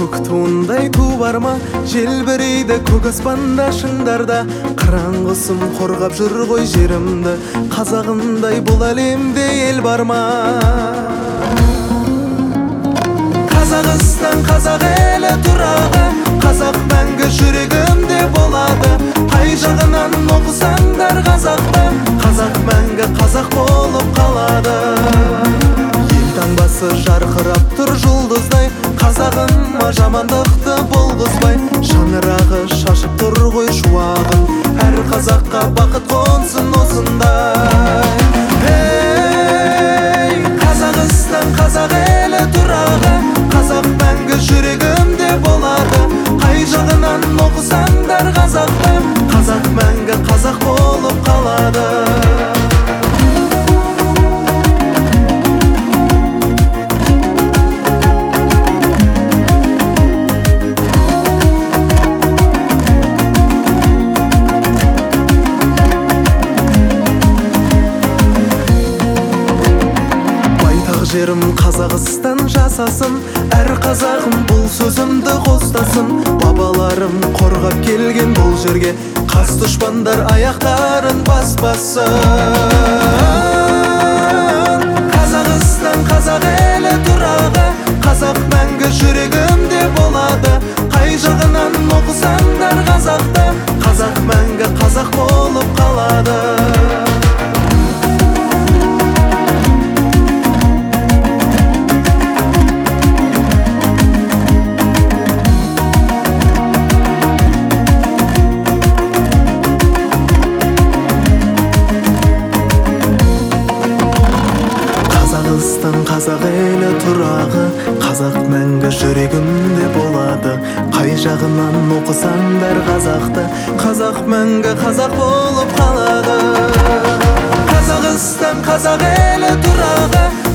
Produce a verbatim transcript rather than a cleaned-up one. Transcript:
көк туындай ту бар ма, желбірейді көк аспанда шыңдарда. Қараңғысым қорғап жүр ғой жерімді, қазағымдай бұл әлемде ел бар ма? Қазақстан қазақ елі тұрағы, қазақ мәңгі жүрегімде болады. Қай жағынан оқысаңдар қазақты, қазақ мәңгі қазақ болып қалады. Ел таңбасы жарқырап тұр жұлдыздай, қазағыма жамандықты болғызбай. Шаңырағы шашып тұр ғой шуағын, әр қазаққа бақыт қонсын осындай. Ей, Қазақстан қазақ елі тұрағы, қазақ мәңгі жүрегімде болады. Қай жағынан оқысаңдар қазақты, қазақ мәңгі қазақ болып қалады. Жерім Қазақстан жасасын, әр қазағым бұл сөзімді қостасын. Бабаларым қорғап келген бұл жерге, қас дұшпандар аяқтарын баспасын. Қазақстан қазақ елі тұрағы, қазақ мәңгі жүрегімде болады. Қай жағынан оқысаңдар қазақты, қазақ мәңгі қазақ болып қалады. Қазақ елі тұрағы, қазақ мәңгі жүрегімде болады. Қай жағынан оқысаңдар қазақты, қазақ мәңгі қазақ болып қалады. Қазақстан қазақ елі тұрағы,